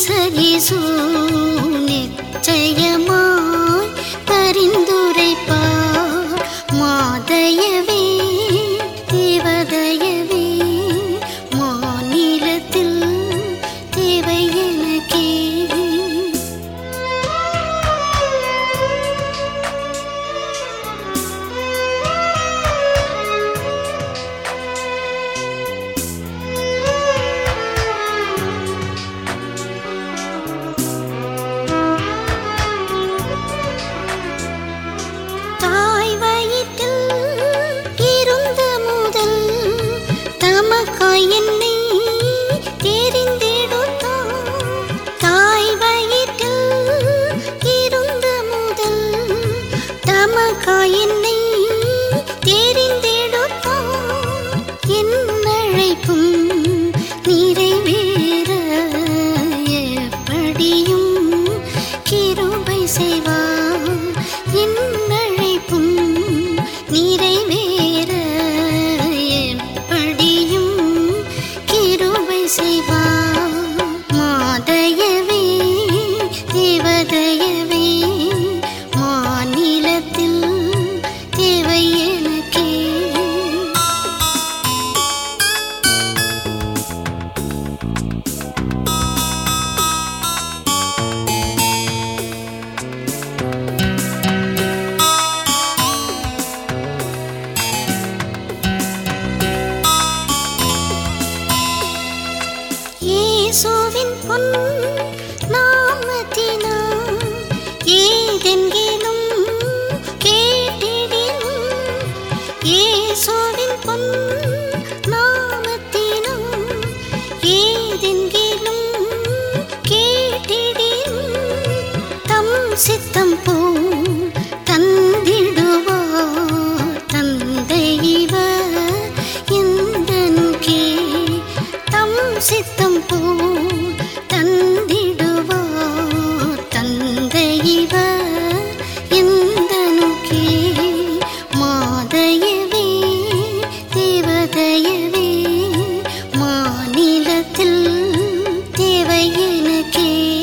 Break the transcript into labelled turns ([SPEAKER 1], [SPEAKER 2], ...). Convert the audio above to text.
[SPEAKER 1] நேசரேசு நிச்சயமாய் பரிந்துரைப்பார். மாதயவே தேவதயவே மாநிலத்தில் தேவை எனக்கே. தாய் வயிற்றில் இருந்த முதல் தமக்காய் என்னை தெரிந்தெடுத்தார். தாய் வயிற்றில் இருந்த முதல் தமக்காய் என்னை தெரிந்தெடுத்தார். என் அழைப்பும் நிறைவேற எப்படியும் கிருபை செய்வார். என் அழைப்பும் நிறைவேற எப்படியும் கிருபை செய்வார். மாதயவே தேவதயவே மாநிலத்தில் தேவை எனக்கே. இயேசுவின் பொன் நாமத்தினால் ஏதென்கிலும் கேட்டிடினும். இயேசுவின் பொன் நாமத்தினால் ஏதென்கிலும் கேட்டிடினும். தம் சித்தம் போல் தந்திடுவார் தந்தை இவர் எந்தனுக்கே. தம் சித்தம் போல் தந்திடுவார் தந்தை இவர் எந்தனுக்கே. மாதயவே தேவதயவே மாநிலத்தில் தேவை எனக்கே.